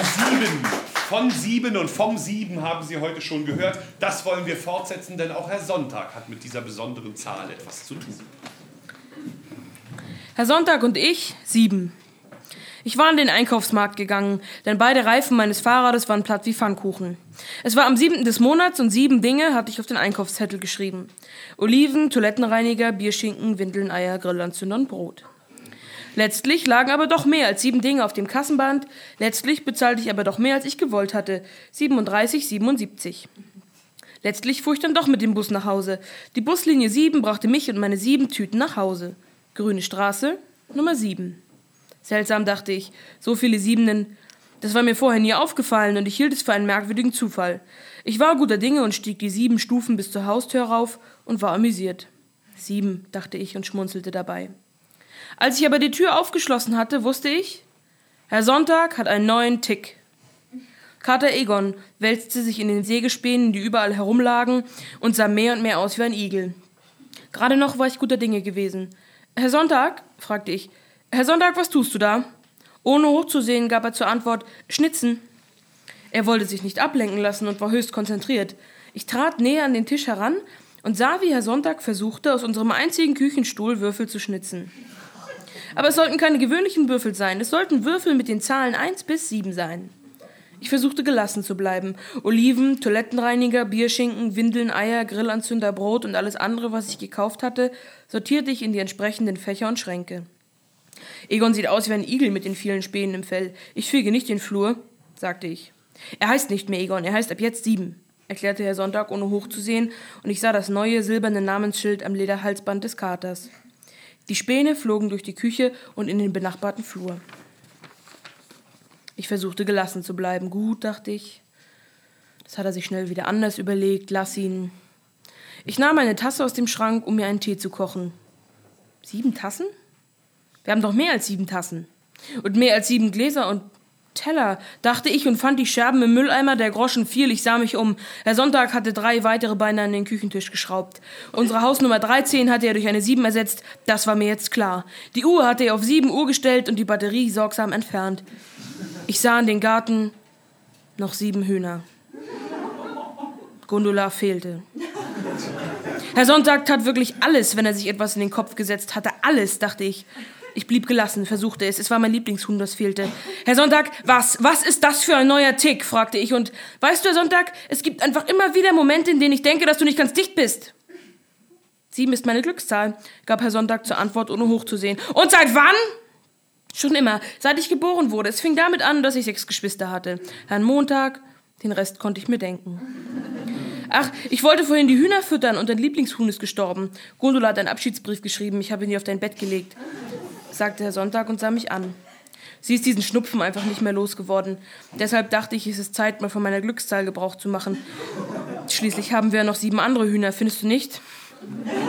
Von 7 und vom 7 haben Sie heute schon gehört. Das wollen wir fortsetzen, denn auch Herr Sonntag hat mit dieser besonderen Zahl etwas zu tun. Herr Sonntag und ich, 7. Ich war an den Einkaufsmarkt gegangen, denn beide Reifen meines Fahrrades waren platt wie Pfannkuchen. Es war am 7. des Monats und 7 Dinge hatte ich auf den Einkaufszettel geschrieben. Oliven, Toilettenreiniger, Bierschinken, Windeln, Eier, Grillanzünder und Brot. Letztlich lagen aber doch mehr als 7 Dinge auf dem Kassenband. Letztlich bezahlte ich aber doch mehr, als ich gewollt hatte. 37,77. Letztlich fuhr ich dann doch mit dem Bus nach Hause. Die Buslinie 7 brachte mich und meine 7 Tüten nach Hause. Grüne Straße, Nummer 7. Seltsam, dachte ich, so viele Siebenen. Das war mir vorher nie aufgefallen und ich hielt es für einen merkwürdigen Zufall. Ich war guter Dinge und stieg die 7 Stufen bis zur Haustür rauf und war amüsiert. 7, dachte ich und schmunzelte dabei. Als ich aber die Tür aufgeschlossen hatte, wusste ich, Herr Sonntag hat einen neuen Tick. Kater Egon wälzte sich in den Sägespänen, die überall herumlagen, und sah mehr und mehr aus wie ein Igel. Gerade noch war ich guter Dinge gewesen. »Herr Sonntag?« fragte ich. »Herr Sonntag, was tust du da?« Ohne hochzusehen, gab er zur Antwort, »Schnitzen.« Er wollte sich nicht ablenken lassen und war höchst konzentriert. Ich trat näher an den Tisch heran und sah, wie Herr Sonntag versuchte, aus unserem einzigen Küchenstuhl Würfel zu schnitzen. Aber es sollten keine gewöhnlichen Würfel sein, es sollten Würfel mit den Zahlen 1 bis 7 sein. Ich versuchte gelassen zu bleiben. Oliven, Toilettenreiniger, Bierschinken, Windeln, Eier, Grillanzünder, Brot und alles andere, was ich gekauft hatte, sortierte ich in die entsprechenden Fächer und Schränke. Egon sieht aus wie ein Igel mit den vielen Spänen im Fell. Ich fege nicht den Flur, sagte ich. Er heißt nicht mehr Egon, er heißt ab jetzt 7, erklärte Herr Sonntag, ohne hochzusehen, und ich sah das neue silberne Namensschild am Lederhalsband des Katers. Die Späne flogen durch die Küche und in den benachbarten Flur. Ich versuchte gelassen zu bleiben. Gut, dachte ich. Das hat er sich schnell wieder anders überlegt. Lass ihn. Ich nahm eine Tasse aus dem Schrank, um mir einen Tee zu kochen. 7 Tassen? Wir haben doch mehr als 7 Tassen. Und mehr als 7 Gläser und Teller, dachte ich und fand die Scherben im Mülleimer, der Groschen fiel, ich sah mich um. Herr Sonntag hatte 3 weitere Beine an den Küchentisch geschraubt. Unsere Hausnummer 13 hatte er durch eine 7 ersetzt, das war mir jetzt klar. Die Uhr hatte er auf 7 Uhr gestellt und die Batterie sorgsam entfernt. Ich sah in den Garten noch 7 Hühner. Gundula fehlte. Herr Sonntag tat wirklich alles, wenn er sich etwas in den Kopf gesetzt hatte. Alles, dachte ich. Ich blieb gelassen, versuchte es. Es war mein Lieblingshuhn, das fehlte. Herr Sonntag, was ist das für ein neuer Tick? Fragte ich. Und weißt du, Herr Sonntag, es gibt einfach immer wieder Momente, in denen ich denke, dass du nicht ganz dicht bist. 7 ist meine Glückszahl, gab Herr Sonntag zur Antwort, ohne hochzusehen. Und seit wann? Schon immer, seit ich geboren wurde. Es fing damit an, dass ich 6 Geschwister hatte. Herrn Montag, den Rest konnte ich mir denken. Ach, ich wollte vorhin die Hühner füttern und dein Lieblingshuhn ist gestorben. Gundula hat einen Abschiedsbrief geschrieben, ich habe ihn dir auf dein Bett gelegt, sagte Herr Sonntag und sah mich an. Sie ist diesen Schnupfen einfach nicht mehr losgeworden. Deshalb dachte ich, es ist Zeit, mal von meiner Glückszahl Gebrauch zu machen. Schließlich haben wir ja noch 7 andere Hühner, findest du nicht?